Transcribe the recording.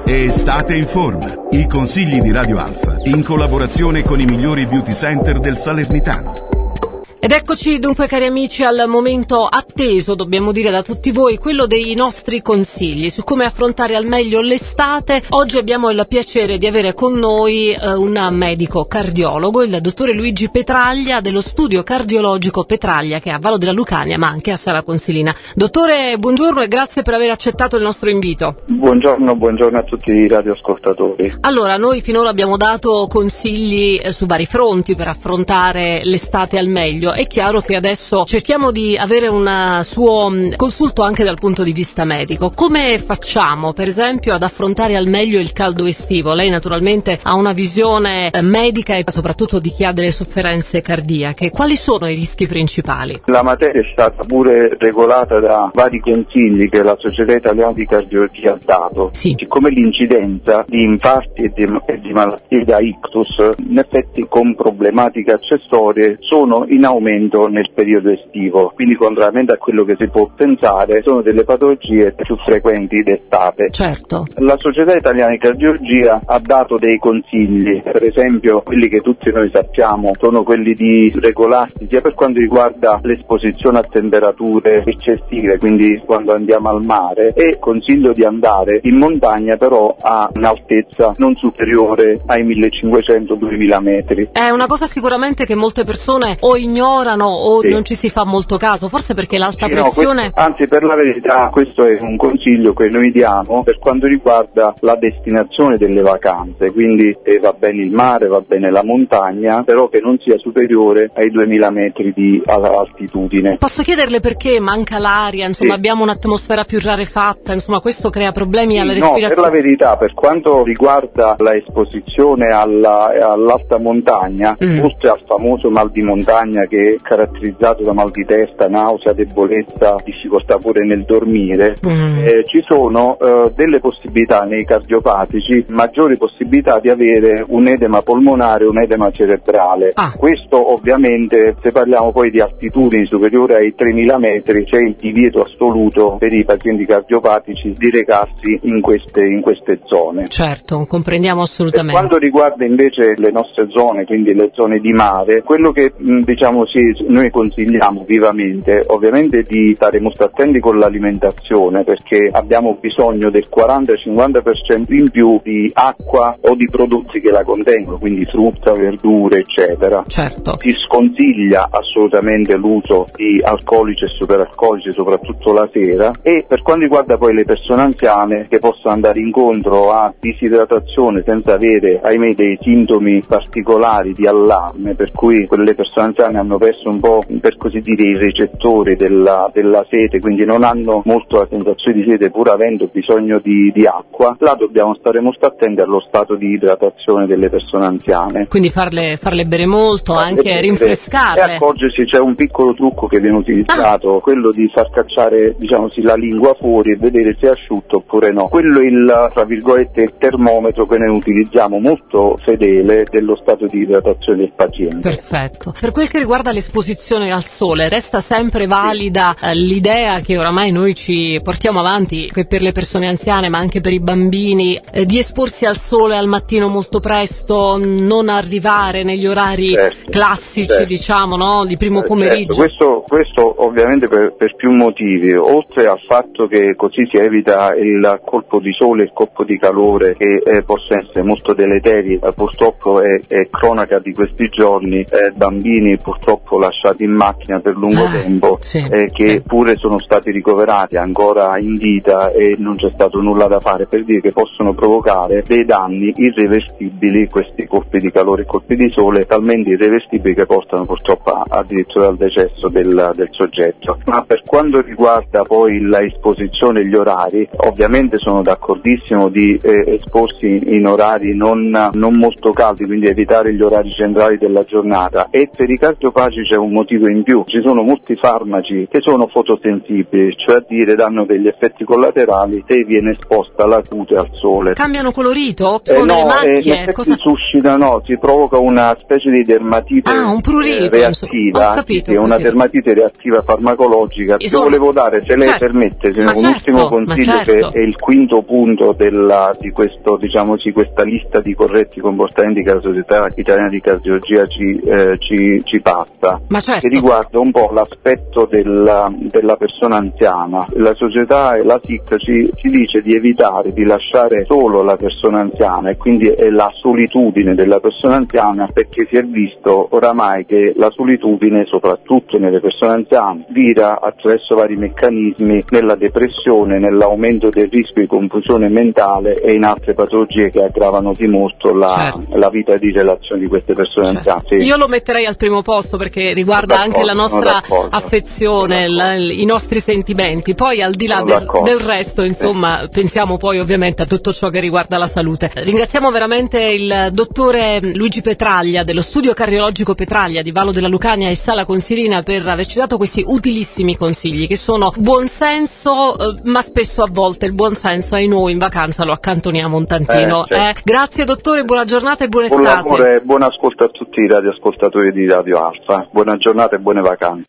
e state in forma. I consigli di Radio Alfa in collaborazione con i migliori beauty center del Salernitano. Ed eccoci dunque, cari amici, al momento atteso, dobbiamo dire, da tutti voi, quello dei nostri consigli su come affrontare al meglio l'estate. Oggi abbiamo il piacere di avere con noi un medico cardiologo, il dottore Luigi Petraglia dello studio cardiologico Petraglia, che è a Vallo della Lucania ma anche a Sala Consilina. Dottore, buongiorno e grazie per aver accettato il nostro invito. Buongiorno a tutti i radioascoltatori. Allora, noi finora abbiamo dato consigli su vari fronti per affrontare l'estate al meglio. È chiaro che adesso cerchiamo di avere un suo consulto anche dal punto di vista medico. Come facciamo, per esempio, ad affrontare al meglio il caldo estivo? Lei naturalmente ha una visione medica e soprattutto di chi ha delle sofferenze cardiache. Quali sono i rischi principali? La materia è stata pure regolata da vari consigli che la Società Italiana di Cardiologia ha dato. Sì. Siccome l'incidenza di infarti e di malattie da ictus, in effetti con problematiche accessorie, sono in aumento nel periodo estivo, quindi contrariamente a quello che si può pensare, sono delle patologie più frequenti d'estate. Certo. La Società Italiana di Cardiologia ha dato dei consigli, per esempio quelli che tutti noi sappiamo sono quelli di regolarsi sia per quanto riguarda l'esposizione a temperature eccessive, quindi quando andiamo al mare, e consiglio di andare in montagna però a un'altezza non superiore ai 1500-2000 metri. È una cosa sicuramente che molte persone o ignorano o non ci si fa molto caso, forse perché l'alta pressione... Anzi, per la verità, questo è un consiglio che noi diamo per quanto riguarda la destinazione delle vacanze, quindi va bene il mare, va bene la montagna, però che non sia superiore ai 2000 metri di altitudine. Posso chiederle perché manca l'aria, insomma, abbiamo un'atmosfera più rarefatta, insomma, questo crea problemi alla respirazione? No, per la verità, per quanto riguarda la esposizione all'alta montagna, oltre al famoso mal di montagna che è caratterizzato da mal di testa, nausea, debolezza, difficoltà pure nel dormire, ci sono delle possibilità nei cardiopatici, maggiori possibilità di avere un edema polmonare, un edema cerebrale. Questo ovviamente, se parliamo poi di altitudini superiori ai 3000 metri, c'è il divieto assoluto per i pazienti cardiopatici di recarsi in queste zone. Certo, comprendiamo assolutamente. Per quanto riguarda invece le nostre zone, quindi le zone di mare, quello che noi consigliamo vivamente, ovviamente, di stare molto attenti con l'alimentazione, perché abbiamo bisogno del 40-50% in più di acqua o di prodotti che la contengono, quindi frutta, verdure, eccetera. Certo. Si sconsiglia assolutamente l'uso di alcolici e superalcolici, soprattutto la sera, e per quanto riguarda poi le persone anziane che possono andare incontro a disidratazione senza avere, ahimè, dei sintomi particolari di allarme, per cui quelle persone anziane hanno perso un po', per così dire, i recettori della sete, quindi non hanno molto la sensazione di sete pur avendo bisogno di acqua. Là dobbiamo stare molto attenti allo stato di idratazione delle persone anziane. Quindi farle bere molto, anche rinfrescarle. E accorgersi, c'è un piccolo trucco che viene utilizzato, quello di far cacciare, la lingua fuori e vedere se è asciutto oppure no. Quello è tra virgolette, il termometro che noi utilizziamo, molto fedele, dello stato di idratazione del paziente. Perfetto. Per quel che riguarda l'esposizione al sole, resta sempre valida l'idea che oramai noi ci portiamo avanti, che per le persone anziane ma anche per i bambini, di esporsi al sole al mattino molto presto, non arrivare negli orari classici, di primo pomeriggio. Questo ovviamente per più motivi, oltre al fatto che così si evita il colpo di sole, il colpo di calore che possono essere molto deleteri, purtroppo è cronaca di questi giorni, bambini purtroppo lasciati in macchina per lungo tempo, che pure sono stati ricoverati ancora in vita e non c'è stato nulla da fare, per dire che possono provocare dei danni irreversibili, questi colpi di calore e colpi di sole, talmente irreversibili che portano purtroppo addirittura al decesso del soggetto. Ma per quanto riguarda poi la esposizione e gli orari, ovviamente sono d'accordissimo di esporsi in orari non molto caldi, quindi evitare gli orari centrali della giornata, e per i cardiopatici quasi c'è un motivo in più. Ci sono molti farmaci che sono fotosensibili, cioè a dire danno degli effetti collaterali se viene esposta alla cute al sole. Cambiano colorito? Sono delle macchie? Cosa suscitano? Si provoca una specie di dermatite un prurito, reattiva, ho capito, sì, una dermatite reattiva farmacologica. Ti volevo dare, se lei permette, un ultimo consiglio che è il quinto punto di questo, diciamo, questa lista di corretti comportamenti che la Società Italiana di Cardiologia ci passa, che riguarda un po' l'aspetto della persona anziana. La società e la SIC ci dice di evitare di lasciare solo la persona anziana, e quindi è la solitudine della persona anziana, perché si è visto oramai che la solitudine, soprattutto nelle persone anziane, vira attraverso vari meccanismi nella depressione, nell'aumento del rischio di confusione mentale e in altre patologie che aggravano di molto la vita di relazione di queste persone anziane. Sì. Io lo metterei al primo posto perché riguarda anche la nostra affezione, i nostri sentimenti. Poi al di là del resto, insomma, pensiamo poi ovviamente a tutto ciò che riguarda la salute. Ringraziamo veramente il dottore Luigi Petraglia dello studio cardiologico Petraglia di Vallo della Lucania e Sala Consilina per averci dato questi utilissimi consigli che sono buonsenso, ma spesso a volte il buonsenso noi in vacanza lo accantoniamo un tantino. Grazie dottore, buona giornata e buona estate. Buon lavoro e buon ascolto a tutti i radioascoltatori di Radio Alfa. Buona giornata e buone vacanze.